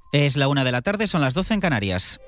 Es la 1:00 PM, son las 12 en Canarias.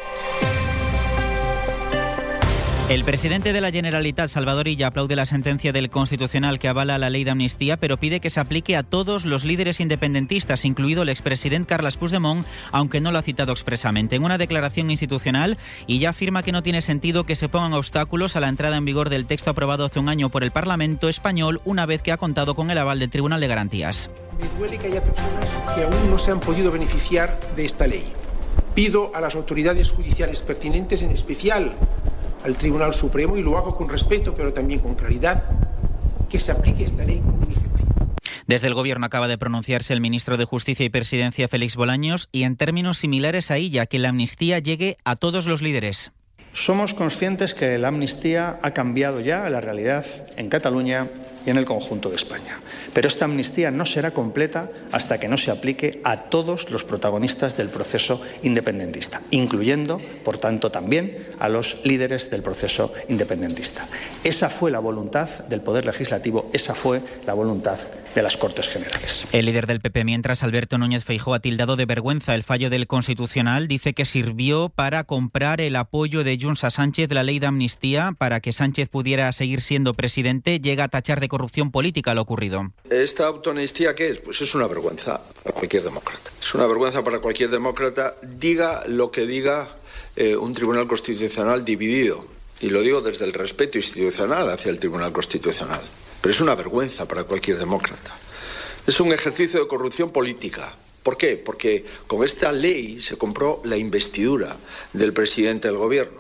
El presidente de la Generalitat, Salvador Illa, aplaude la sentencia del Constitucional que avala la ley de amnistía, pero pide que se aplique a todos los líderes independentistas, incluido el expresidente Carles Puigdemont, aunque no lo ha citado expresamente. En una declaración institucional, Illa afirma que no tiene sentido que se pongan obstáculos a la entrada en vigor del texto aprobado hace un año por el Parlamento español, una vez que ha contado con el aval del Tribunal de Garantías. Me duele que haya personas que aún no se han podido beneficiar de esta ley. Pido a las autoridades judiciales pertinentes, en especial al Tribunal Supremo, y lo hago con respeto pero también con claridad, que se aplique esta ley con diligencia. Desde el Gobierno acaba de pronunciarse el ministro de Justicia y Presidencia, Félix Bolaños, y en términos similares a Illa, que la amnistía llegue a todos los líderes. Somos conscientes que la amnistía ha cambiado ya la realidad en Cataluña y en el conjunto de España. Pero esta amnistía no será completa hasta que no se aplique a todos los protagonistas del proceso independentista, incluyendo, por tanto, también a los líderes del proceso independentista. Esa fue la voluntad del Poder Legislativo, esa fue la voluntad de las Cortes Generales. El líder del PP, mientras, Alberto Núñez Feijóo, ha tildado de vergüenza el fallo del Constitucional. Dice que sirvió para comprar el apoyo de Junts a Sánchez, la ley de amnistía, para que Sánchez pudiera seguir siendo presidente. Llega a tachar de corrupción política lo ocurrido. ¿Esta autoamnistía qué es? Pues es una vergüenza para cualquier demócrata. Es una vergüenza para cualquier demócrata, diga lo que diga un Tribunal Constitucional dividido. Y lo digo desde el respeto institucional hacia el Tribunal Constitucional. Pero es una vergüenza para cualquier demócrata. Es un ejercicio de corrupción política. ¿Por qué? Porque con esta ley se compró la investidura del presidente del Gobierno.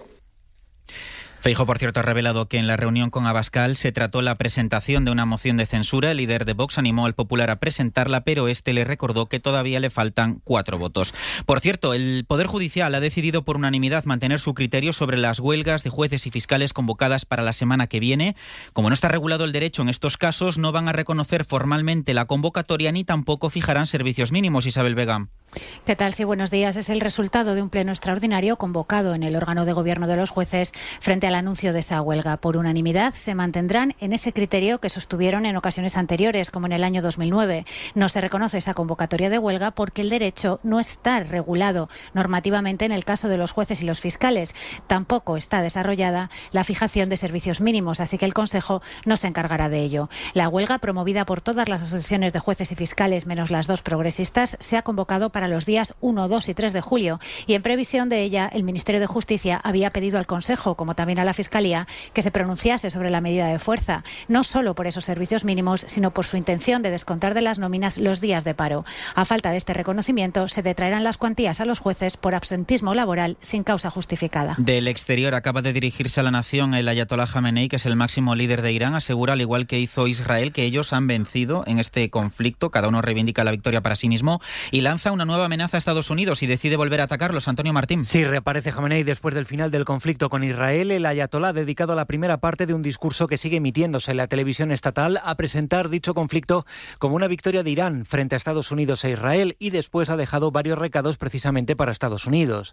Feijóo, por cierto, ha revelado que en la reunión con Abascal se trató la presentación de una moción de censura. El líder de Vox animó al Popular a presentarla, pero este le recordó que todavía le faltan 4 votos. Por cierto, el Poder Judicial ha decidido por unanimidad mantener su criterio sobre las huelgas de jueces y fiscales convocadas para la semana que viene. Como no está regulado el derecho en estos casos, no van a reconocer formalmente la convocatoria ni tampoco fijarán servicios mínimos. Isabel Vega. ¿Qué tal? Sí, buenos días. Es el resultado de un pleno extraordinario convocado en el órgano de gobierno de los jueces frente al anuncio de esa huelga. Por unanimidad se mantendrán en ese criterio que sostuvieron en ocasiones anteriores, como en el año 2009. No se reconoce esa convocatoria de huelga porque el derecho no está regulado normativamente en el caso de los jueces y los fiscales. Tampoco está desarrollada la fijación de servicios mínimos, así que el Consejo no se encargará de ello. La huelga, promovida por todas las asociaciones de jueces y fiscales, menos las 2 progresistas, se ha convocado para los días 1, 2 y 3 de julio y en previsión de ella el Ministerio de Justicia había pedido al Consejo, como también a la Fiscalía, que se pronunciase sobre la medida de fuerza, no solo por esos servicios mínimos, sino por su intención de descontar de las nóminas los días de paro. A falta de este reconocimiento, se detraerán las cuantías a los jueces por absentismo laboral sin causa justificada. Del exterior acaba de dirigirse a la nación el Ayatollah Jamenei, que es el máximo líder de Irán. Asegura, al igual que hizo Israel, que ellos han vencido en este conflicto. Cada uno reivindica la victoria para sí mismo y lanza una nueva amenaza a Estados Unidos y decide volver a atacarlos. Antonio Martín. Sí, reaparece Jamenei después del final del conflicto con Israel. El ayatolá ha dedicado a la primera parte de un discurso que sigue emitiéndose en la televisión estatal a presentar dicho conflicto como una victoria de Irán frente a Estados Unidos e Israel, y después ha dejado varios recados precisamente para Estados Unidos.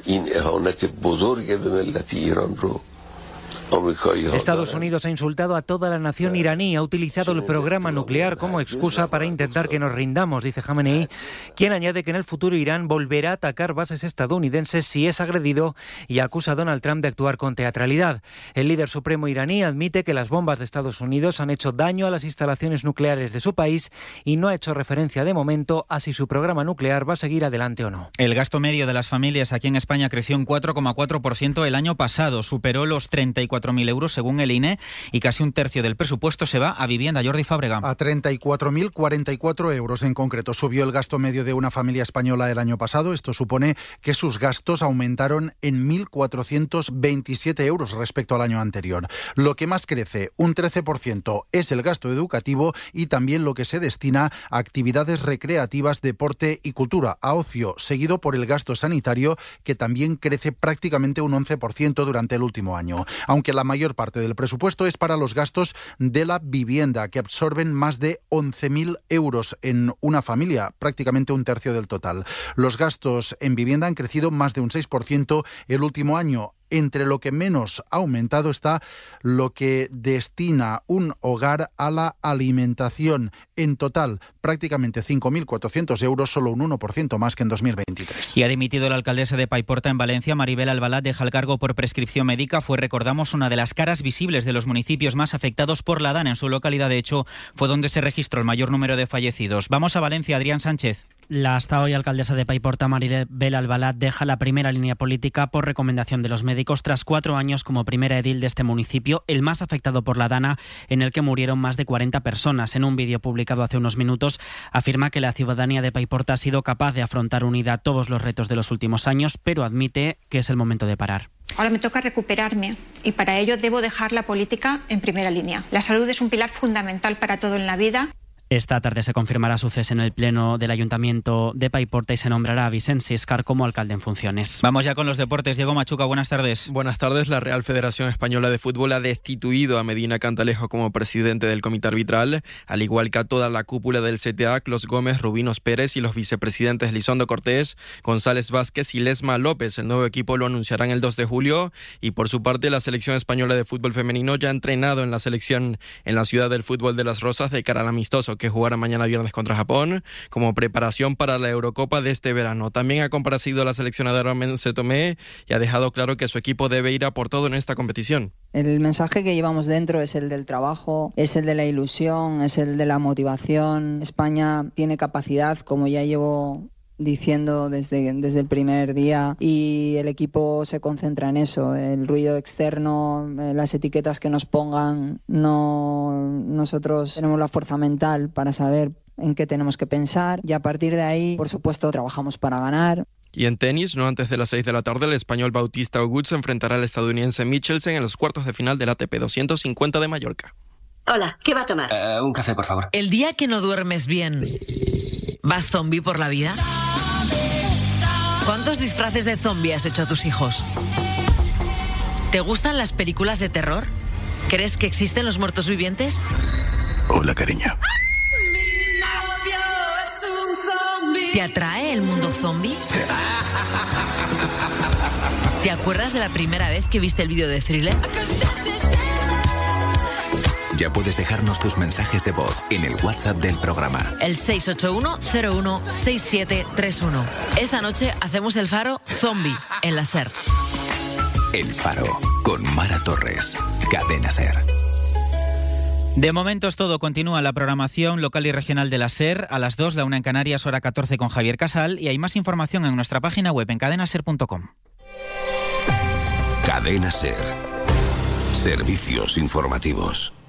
Estados Unidos ha insultado a toda la nación iraní, ha utilizado el programa nuclear como excusa para intentar que nos rindamos, dice Jamenei, quien añade que en el futuro Irán volverá a atacar bases estadounidenses si es agredido, y acusa a Donald Trump de actuar con teatralidad. El líder supremo iraní admite que las bombas de Estados Unidos han hecho daño a las instalaciones nucleares de su país y no ha hecho referencia de momento a si su programa nuclear va a seguir adelante o no. El gasto medio de las familias aquí en España creció un 4,4% el año pasado, superó los 34.000 euros según el INE, y casi un tercio del presupuesto se va a vivienda. Jordi Fábrega. A 34.044 euros en concreto subió el gasto medio de una familia española el año pasado. Esto supone que sus gastos aumentaron en 1.427 euros respecto al año anterior. Lo que más crece, un 13%, es el gasto educativo y también lo que se destina a actividades recreativas, deporte y cultura, a ocio, seguido por el gasto sanitario, que también crece prácticamente un 11% durante el último año. Aunque la mayor parte del presupuesto es para los gastos de la vivienda, que absorben más de 11.000 euros en una familia, prácticamente un tercio del total. Los gastos en vivienda han crecido más de un 6% el último año. Entre lo que menos ha aumentado está lo que destina un hogar a la alimentación. En total, prácticamente 5.400 euros, solo un 1% más que en 2023. Y ha dimitido la alcaldesa de Paiporta en Valencia. Maribel Albalat deja el cargo por prescripción médica. Fue, recordamos, una de las caras visibles de los municipios más afectados por la DANA. En su localidad, de hecho, fue donde se registró el mayor número de fallecidos. Vamos a Valencia, Adrián Sánchez. La hasta hoy alcaldesa de Paiporta, Maribel Albalat, deja la primera línea política por recomendación de los médicos tras 4 años como primera edil de este municipio, el más afectado por la DANA, en el que murieron más de 40 personas. En un vídeo publicado hace unos minutos, afirma que la ciudadanía de Paiporta ha sido capaz de afrontar unida todos los retos de los últimos años, pero admite que es el momento de parar. Ahora me toca recuperarme y para ello debo dejar la política en primera línea. La salud es un pilar fundamental para todo en la vida. Esta tarde se confirmará su cese en el Pleno del Ayuntamiento de Paiporta y se nombrará a Vicent Siscar como alcalde en funciones. Vamos ya con los deportes. Diego Machuca, buenas tardes. Buenas tardes. La Real Federación Española de Fútbol ha destituido a Medina Cantalejo como presidente del comité arbitral, al igual que a toda la cúpula del CTA, Clos Gómez, Rubinos Pérez y los vicepresidentes Lizondo Cortés, González Vázquez y Lesma López. El nuevo equipo lo anunciarán el 2 de julio y por su parte la selección española de fútbol femenino ya ha entrenado en la selección en la ciudad del fútbol de Las Rozas de cara al amistoso que jugará mañana viernes contra Japón, como preparación para la Eurocopa de este verano. También ha comparecido la seleccionadora Mense Tomé y ha dejado claro que su equipo debe ir a por todo en esta competición. El mensaje que llevamos dentro es el del trabajo, es el de la ilusión, es el de la motivación. España tiene capacidad, como ya llevo diciendo desde el primer día, y el equipo se concentra en eso. El ruido externo, las etiquetas que nos pongan, nosotros tenemos la fuerza mental para saber en qué tenemos que pensar y a partir de ahí, por supuesto, trabajamos para ganar. Y en tenis, no antes de las 6 de la tarde, el español Bautista Agut se enfrentará al estadounidense Michelsen en los cuartos de final del ATP 250 de Mallorca. Hola, ¿qué va a tomar? Un café, por favor. El día que no duermes bien, ¿vas zombie por la vida? ¿Cuántos disfraces de zombie has hecho a tus hijos? ¿Te gustan las películas de terror? ¿Crees que existen los muertos vivientes? Hola, cariño. ¿Te atrae el mundo zombie? ¿Te acuerdas de la primera vez que viste el vídeo de Thriller? Ya puedes dejarnos tus mensajes de voz en el WhatsApp del programa. El 681-01-6731. Esta noche hacemos el Faro Zombie en la SER. El Faro con Mara Torres. Cadena SER. De momento es todo. Continúa la programación local y regional de la SER. A las 2, la 1 en Canarias, hora 14 con Javier Casal. Y hay más información en nuestra página web en cadenaser.com. Cadena SER. Servicios informativos.